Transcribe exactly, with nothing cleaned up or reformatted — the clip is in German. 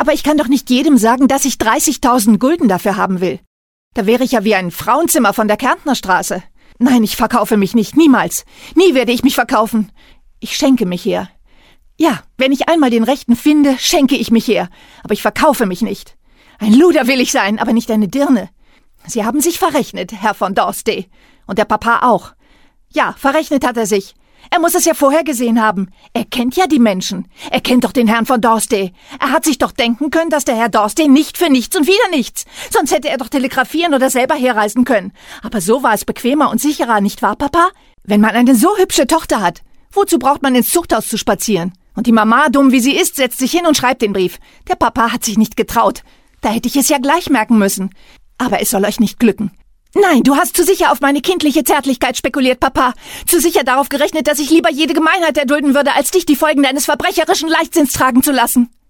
Aber ich kann doch nicht jedem sagen, dass ich dreißigtausend Gulden dafür haben will. Da wäre ich ja wie ein Frauenzimmer von der Kärntner Straße. Nein, ich verkaufe mich nicht, niemals. Nie werde ich mich verkaufen. Ich schenke mich her. Ja, wenn ich einmal den Rechten finde, schenke ich mich her. Aber ich verkaufe mich nicht. Ein Luder will ich sein, aber nicht eine Dirne. Sie haben sich verrechnet, Herr von Dorstey. Und der Papa auch. Ja, verrechnet hat er sich. Er muss es ja vorher gesehen haben. Er kennt ja die Menschen. Er kennt doch den Herrn von Dorstey. Er hat sich doch denken können, dass der Herr Dorstey nicht für nichts und wieder nichts. Sonst hätte er doch telegrafieren oder selber herreisen können. Aber so war es bequemer und sicherer, nicht wahr, Papa? Wenn man eine so hübsche Tochter hat, wozu braucht man ins Zuchthaus zu spazieren? Und die Mama, dumm wie sie ist, setzt sich hin und schreibt den Brief. Der Papa hat sich nicht getraut. Da hätte ich es ja gleich merken müssen. Aber es soll euch nicht glücken. Nein, du hast zu sicher auf meine kindliche Zärtlichkeit spekuliert, Papa. Zu sicher darauf gerechnet, dass ich lieber jede Gemeinheit erdulden würde, als dich die Folgen deines verbrecherischen Leichtsinns tragen zu lassen.